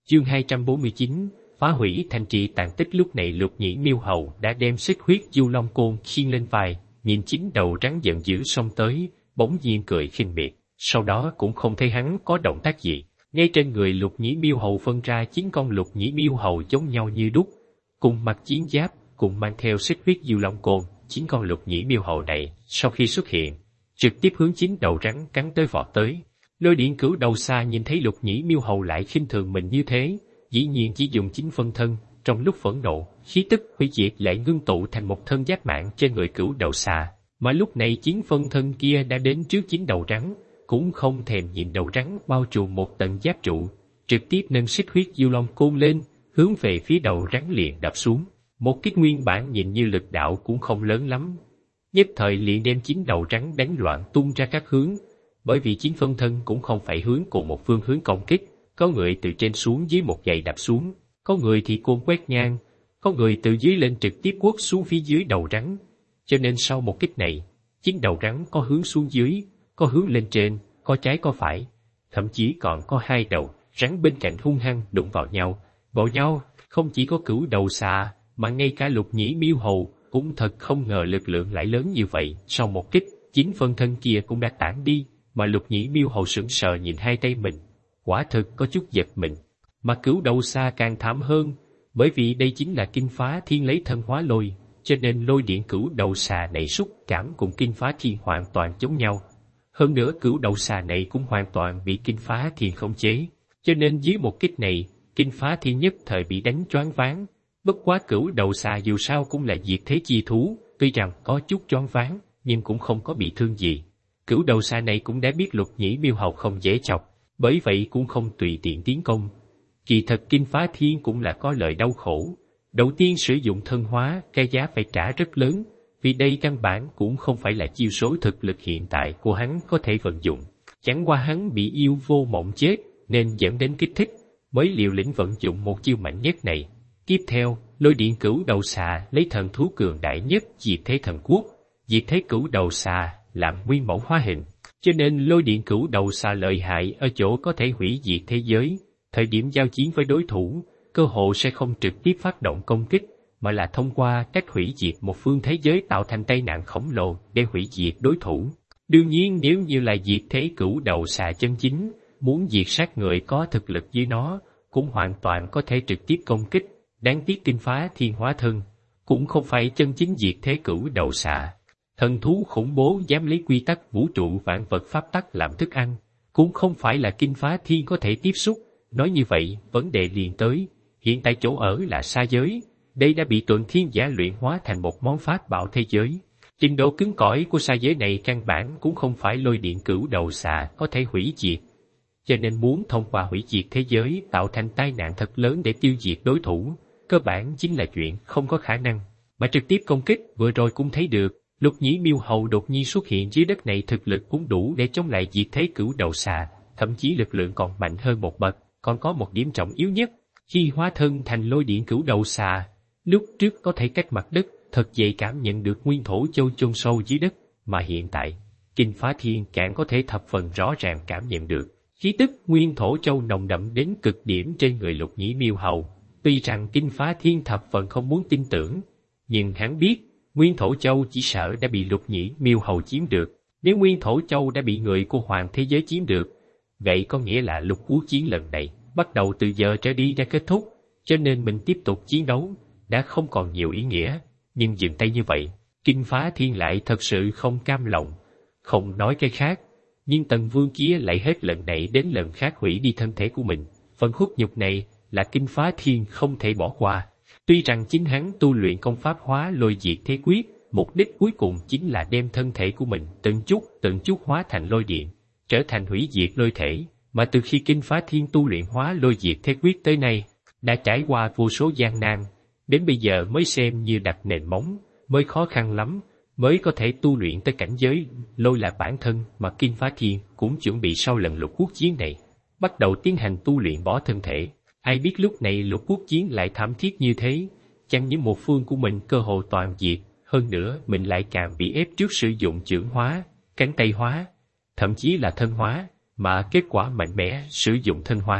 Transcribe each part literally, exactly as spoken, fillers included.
Chương hai trăm bốn mươi chín, phá hủy thành trì tàn tích. Lúc này Lục Nhĩ Miêu Hầu đã đem xích huyết du long côn khiêng lên vai, nhìn chín đầu rắn giận dữ xông tới, bỗng nhiên cười khinh miệt, sau đó cũng không thấy hắn có động tác gì. Ngay trên người Lục Nhĩ Miêu Hầu phân ra chín con Lục Nhĩ Miêu Hầu giống nhau như đúc, cùng mặc chiến giáp, cùng mang theo xích huyết du long côn. Chín con Lục Nhĩ Miêu Hầu này, sau khi xuất hiện, trực tiếp hướng chín đầu rắn cắn tới vọt tới. Lôi Điện Cửu đầu xa nhìn thấy Lục Nhĩ Miêu Hầu lại khinh thường mình như thế, dĩ nhiên chỉ dùng chín phân thân. Trong lúc phẫn nộ, khí tức hủy diệt lại ngưng tụ thành một thân giáp mạng trên người Cửu đầu xa, mà lúc này chín phân thân kia đã đến trước chín đầu rắn, cũng không thèm nhìn đầu rắn bao trùm một tầng giáp trụ, trực tiếp nâng xích huyết du long côn lên, hướng về phía đầu rắn liền đập xuống. Một kích nguyên bản nhìn như lực đạo cũng không lớn lắm, nhất thời liền đem chín đầu rắn đánh loạn tung ra các hướng. Bởi vì chín phân thân cũng không phải hướng cùng một phương hướng công kích, có người từ trên xuống dưới một giày đạp xuống, có người thì côn quét ngang, có người từ dưới lên trực tiếp quất xuống phía dưới đầu rắn. Cho nên sau một kích này, chín đầu rắn có hướng xuống dưới, có hướng lên trên, có trái có phải, thậm chí còn có hai đầu rắn bên cạnh hung hăng đụng vào nhau. Vào nhau, không chỉ có Cửu đầu xà, mà ngay cả Lục Nhĩ Miêu Hầu cũng thật không ngờ lực lượng lại lớn như vậy. Sau một kích, chín phân thân kia cũng đã tản đi, mà Lục Nhĩ Miêu Hầu sững sờ nhìn hai tay mình, quả thực có chút giật mình. Mà Cửu đầu xa càng thảm hơn, bởi vì đây chính là Kinh Phá Thiên lấy thân hóa lôi, cho nên lôi điện Cửu đầu xà này xúc cảm cùng Kinh Phá Thiên hoàn toàn giống nhau. Hơn nữa Cửu đầu xà này cũng hoàn toàn bị Kinh Phá Thiên khống chế, cho nên dưới một kích này, Kinh Phá Thiên nhất thời bị đánh choáng váng. Bất quá Cửu đầu xà dù sao cũng là diệt thế chi thú, tuy rằng có chút choáng váng, nhưng cũng không có bị thương gì. Cửu đầu xà này cũng đã biết Lục Nhĩ Miêu Hầu không dễ chọc, bởi vậy cũng không tùy tiện tiến công. Kỳ thật Kinh Phá Thiên cũng là có lời đau khổ. Đầu tiên sử dụng thân hóa, cái giá phải trả rất lớn, vì đây căn bản cũng không phải là chiêu số thực lực hiện tại của hắn có thể vận dụng. Chẳng qua hắn bị yêu vô mộng chết, nên dẫn đến kích thích, mới liều lĩnh vận dụng một chiêu mạnh nhất này. Tiếp theo, Lôi điện Cửu đầu xà lấy thần thú cường đại nhất diệt thế thần quốc, diệt thế Cửu đầu xà làm nguyên mẫu hóa hình, cho nên Lôi điện Cửu đầu xà lợi hại ở chỗ có thể hủy diệt thế giới. Thời điểm giao chiến với đối thủ, cơ hội sẽ không trực tiếp phát động công kích, mà là thông qua cách hủy diệt một phương thế giới tạo thành tai nạn khổng lồ để hủy diệt đối thủ. Đương nhiên nếu như là diệt thế Cửu đầu xà chân chính, muốn diệt sát người có thực lực với nó, cũng hoàn toàn có thể trực tiếp công kích. Đáng tiếc Kinh Phá Thiên hóa thân cũng không phải chân chính diệt thế Cửu đầu xà. Thần thú khủng bố dám lấy quy tắc vũ trụ vạn vật pháp tắc làm thức ăn, cũng không phải là Kinh Phá Thiên có thể tiếp xúc. Nói như vậy, vấn đề liền tới, hiện tại chỗ ở là sa giới, đây đã bị Tuần Thiên Giả luyện hóa thành một món pháp bảo thế giới. Trình độ cứng cỏi của sa giới này căn bản cũng không phải Lôi điện Cửu đầu xà có thể hủy diệt. Cho nên muốn thông qua hủy diệt thế giới tạo thành tai nạn thật lớn để tiêu diệt đối thủ, cơ bản chính là chuyện không có khả năng. Mà trực tiếp công kích vừa rồi cũng thấy được, Lục Nhĩ Miêu Hầu đột nhiên xuất hiện dưới đất này thực lực cũng đủ để chống lại diệt thế Cửu đầu xà, thậm chí lực lượng còn mạnh hơn một bậc. Còn có một điểm trọng yếu nhất, khi hóa thân thành Lôi điện Cửu đầu xà, lúc trước có thể cách mặt đất thật dễ cảm nhận được nguyên thổ châu chôn sâu dưới đất, mà hiện tại, Kinh Phá Thiên càng có thể thập phần rõ ràng cảm nhận được. Khí tức nguyên thổ châu nồng đậm đến cực điểm trên người Lục Nhĩ Miêu Hầu. Tuy rằng Kinh Phá Thiên thập phần không muốn tin tưởng, nhưng hắn biết, nguyên thổ châu chỉ sợ đã bị Lục Nhĩ Miêu Hầu chiếm được. Nếu nguyên thổ châu đã bị người của Hoàng thế giới chiếm được, vậy có nghĩa là lục quốc chiến lần này, bắt đầu từ giờ trở đi đã kết thúc, cho nên mình tiếp tục chiến đấu, đã không còn nhiều ý nghĩa. Nhưng dừng tay như vậy, Kinh Phá Thiên lại thật sự không cam lòng. Không nói cái khác, nhưng Tần Vương kia lại hết lần này đến lần khác hủy đi thân thể của mình. Phần khuất nhục này là Kinh Phá Thiên không thể bỏ qua. Tuy rằng chính hắn tu luyện công pháp hóa lôi diệt thế quyết, mục đích cuối cùng chính là đem thân thể của mình từng chút từng chút hóa thành lôi điện, trở thành hủy diệt lôi thể, mà từ khi Kinh Phá Thiên tu luyện hóa lôi diệt thế quyết tới nay, đã trải qua vô số gian nan, đến bây giờ mới xem như đặt nền móng, mới khó khăn lắm, mới có thể tu luyện tới cảnh giới lôi là bản thân mà Kinh Phá Thiên cũng chuẩn bị sau lần lục quốc chiến này, bắt đầu tiến hành tu luyện bỏ thân thể. Ai biết lúc này lục quốc chiến lại thảm thiết như thế, chẳng những một phương của mình cơ hồ toàn diệt, hơn nữa mình lại càng bị ép trước sử dụng chưởng hóa, cánh tay hóa, thậm chí là thân hóa, mà kết quả mạnh mẽ sử dụng thân hóa.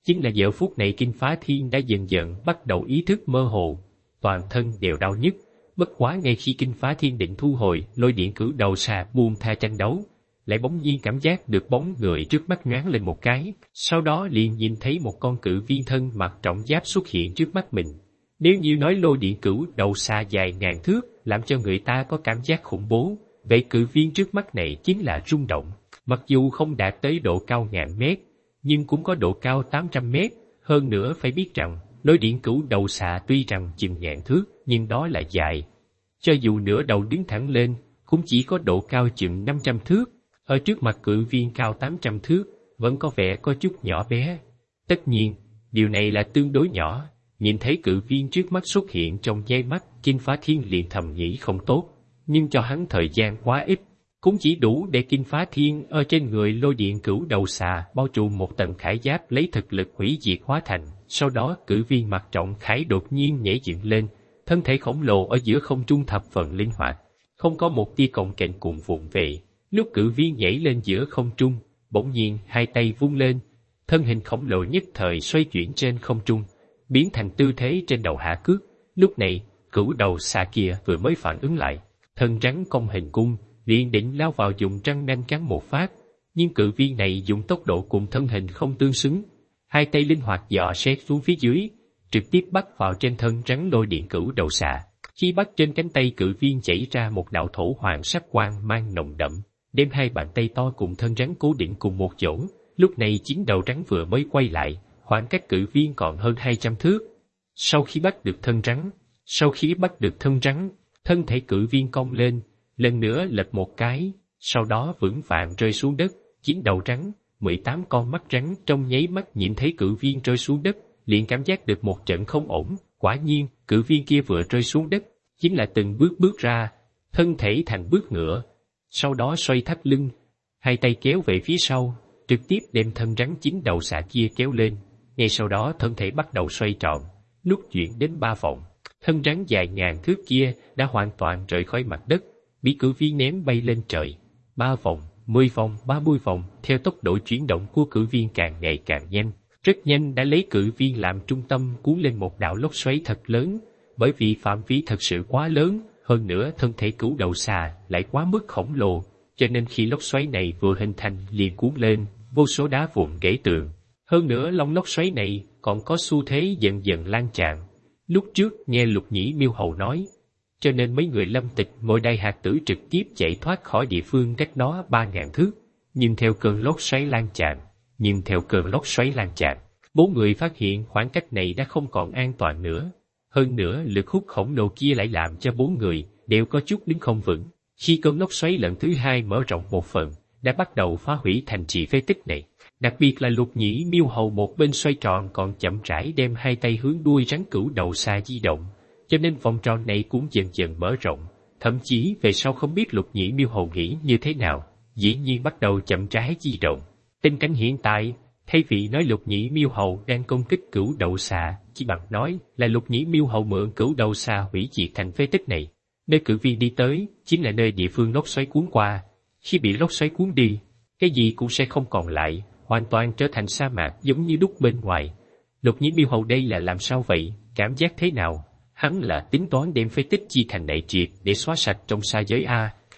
Chính là giờ phút này Kinh Phá Thiên đã dần dần bắt đầu ý thức mơ hồ, toàn thân đều đau nhức. Bất quá ngay khi Kinh Phá Thiên định thu hồi lôi điện cửu đầu xà buông tha tranh đấu, lại bỗng nhiên cảm giác được bóng người trước mắt nhoáng lên một cái, sau đó liền nhìn thấy một con cự viên thân mặc trọng giáp xuất hiện trước mắt mình. Nếu như nói lôi điện cửu đầu xà dài ngàn thước làm cho người ta có cảm giác khủng bố, vậy cự viên trước mắt này chính là rung động. Mặc dù không đạt tới độ cao ngàn mét, nhưng cũng có độ cao tám trăm mét. Hơn nữa phải biết rằng, lôi điện cửu đầu xà tuy rằng chừng ngàn thước, nhưng đó là dài. Cho dù nửa đầu đứng thẳng lên, cũng chỉ có độ cao chừng năm trăm thước. Ở trước mặt cự viên cao tám trăm thước, vẫn có vẻ có chút nhỏ bé. Tất nhiên, điều này là tương đối nhỏ. Nhìn thấy cự viên trước mắt xuất hiện trong nháy mắt, Kinh Phá Thiên liền thầm nghĩ không tốt. Nhưng cho hắn thời gian quá ít, cũng chỉ đủ để Kinh Phá Thiên ở trên người lôi điện cửu đầu xà bao trùm một tầng khải giáp lấy thực lực hủy diệt hóa thành. Sau đó cự viên mặt trọng khải đột nhiên nhảy dựng lên, thân thể khổng lồ ở giữa không trung thập phần linh hoạt, không có một tia cọng kềnh cuộn vụng về. Lúc cự viên nhảy lên giữa không trung, bỗng nhiên hai tay vung lên, thân hình khổng lồ nhất thời xoay chuyển trên không trung, biến thành tư thế trên đầu hạ cước. Lúc này, cửu đầu xà kia vừa mới phản ứng lại, thân rắn cong hình cung, liền định lao vào dùng răng nanh cắn một phát, nhưng cự viên này dùng tốc độ cùng thân hình không tương xứng, hai tay linh hoạt dò xét xuống phía dưới, trực tiếp bắt vào trên thân rắn lôi điện cửu đầu xà. Khi bắt trên cánh tay cự viên chảy ra một đạo thổ hoàng sắc quang mang nồng đậm, đem hai bàn tay to cùng thân rắn cố định cùng một chỗ. Lúc này chín đầu rắn vừa mới quay lại, khoảng cách cự viên còn hơn hai trăm thước. Sau khi bắt được thân rắn, sau khi bắt được thân rắn, thân thể cự viên cong lên, lần nữa lệch một cái, sau đó vững vàng rơi xuống đất. Chín đầu rắn, mười tám con mắt rắn trong nháy mắt nhìn thấy cự viên rơi xuống đất, liền cảm giác được một trận không ổn. Quả nhiên, cự viên kia vừa rơi xuống đất, chính là từng bước bước ra, thân thể thành bước ngựa, sau đó xoay thắt lưng, hai tay kéo về phía sau, trực tiếp đem thân rắn chín đầu xà kia kéo lên. Ngay sau đó thân thể bắt đầu xoay tròn, lúc chuyển đến ba vòng, thân rắn dài ngàn thước kia đã hoàn toàn rời khỏi mặt đất, bị cự viên ném bay lên trời. Ba vòng, mười vòng, ba mươi vòng, theo tốc độ chuyển động của cự viên càng ngày càng nhanh, rất nhanh đã lấy cự viên làm trung tâm cuốn lên một đạo lốc xoáy thật lớn. Bởi vì phạm vi thật sự quá lớn, hơn nữa thân thể cửu đầu xà lại quá mức khổng lồ, cho nên khi lốc xoáy này vừa hình thành liền cuốn lên vô số đá vụn gãy tường. Hơn nữa long lốc xoáy này còn có xu thế dần dần lan tràn. Lúc trước nghe Lục Nhĩ Miêu Hầu nói, cho nên mấy người Lâm Tịch Mội Đại hạt tử trực tiếp chạy thoát khỏi địa phương cách đó ba ngàn thước. Nhưng theo cơn lốc xoáy lan tràn, nhưng theo cơn lốc xoáy lan tràn, bốn người phát hiện khoảng cách này đã không còn an toàn nữa. Hơn nữa lực hút khổng lồ kia lại làm cho bốn người đều có chút đứng không vững. Khi cơn lốc xoáy lần thứ hai mở rộng một phần, đã bắt đầu phá hủy thành trì phế tích này. Đặc biệt là Lục Nhĩ Miêu Hầu một bên xoay tròn còn chậm rãi đem hai tay hướng đuôi rắn cửu đầu xà di động, cho nên vòng tròn này cũng dần dần mở rộng. Thậm chí về sau không biết Lục Nhĩ Miêu Hầu nghĩ như thế nào, dĩ nhiên bắt đầu chậm rãi di động. Tình cảnh hiện tại, thay vì nói Lục Nhĩ Miêu Hầu đang công kích cửu đầu xà, chỉ bằng nói là Lục Nhĩ Miêu Hầu mượn cửu đầu xà hủy diệt thành phế tích này. Nơi cự viên đi tới chính là nơi địa phương lốc xoáy cuốn qua. Khi bị lốc xoáy cuốn đi, cái gì cũng sẽ không còn lại, hoàn toàn trở thành sa mạc giống như đúc bên ngoài. Lục Nhĩ Miêu Hầu đây là làm sao vậy? Cảm giác thế nào? Hắn là tính toán đem phế tích chi thành đại triệt để xóa sạch trong sa giới a.